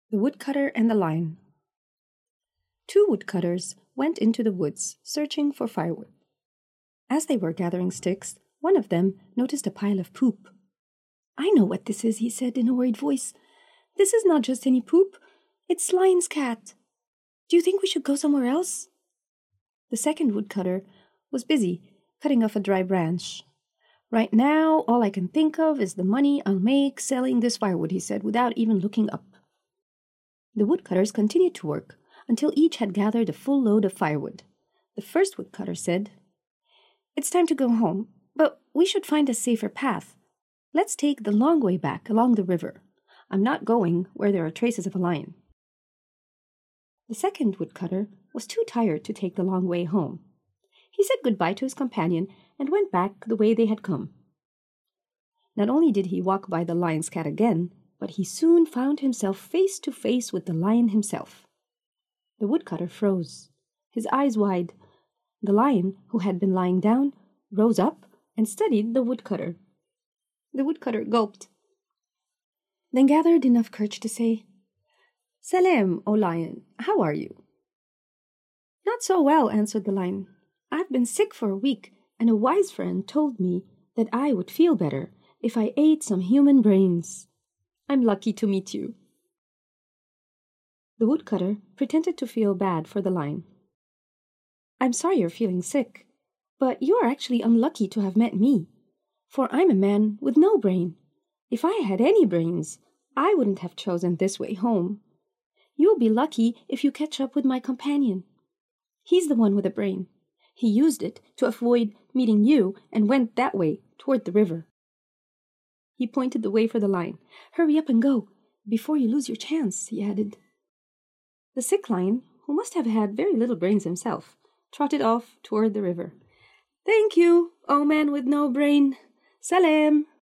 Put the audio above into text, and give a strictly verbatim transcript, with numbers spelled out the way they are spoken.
The Woodcutter and the Lion. Two woodcutters went into the woods searching for firewood. As they were gathering sticks, one of them noticed a pile of poop. "I know what this is," he said in a worried voice. "This is not just any poop. It's Lion's cat. Do you think we should go somewhere else?" The second woodcutter was busy cutting off a dry branch. "Right now, all I can think of is the money I'll make selling this firewood," he said, without even looking up. The woodcutters continued to work until each had gathered a full load of firewood. The first woodcutter said, "It's time to go home, but we should find a safer path. Let's take the long way back along the river. I'm not going where there are traces of a lion." The second woodcutter was too tired to take the long way home. He said goodbye to his companion and went back the way they had come. Not only did he walk by the lion's cat again, but he soon found himself face to face with the lion himself. The woodcutter froze, his eyes wide. The lion, who had been lying down, rose up and studied the woodcutter. The woodcutter gulped, then gathered enough courage to say, "Salam, O lion, how are you?" "Not so well," answered the lion. "I've been sick for a week, and a wise friend told me that I would feel better if I ate some human brains. I'm lucky to meet you." The woodcutter pretended to feel bad for the lion. "I'm sorry you're feeling sick, but you are actually unlucky to have met me, for I'm a man with no brain. If I had any brains, I wouldn't have chosen this way home. You'll be lucky if you catch up with my companion. He's the one with a brain. He used it to avoid meeting you and went that way toward the river." He pointed the way for the lion. "Hurry up and go, before you lose your chance," he added. The sick lion, who must have had very little brains himself, trotted off toward the river. "Thank you, O man with no brain. Salam."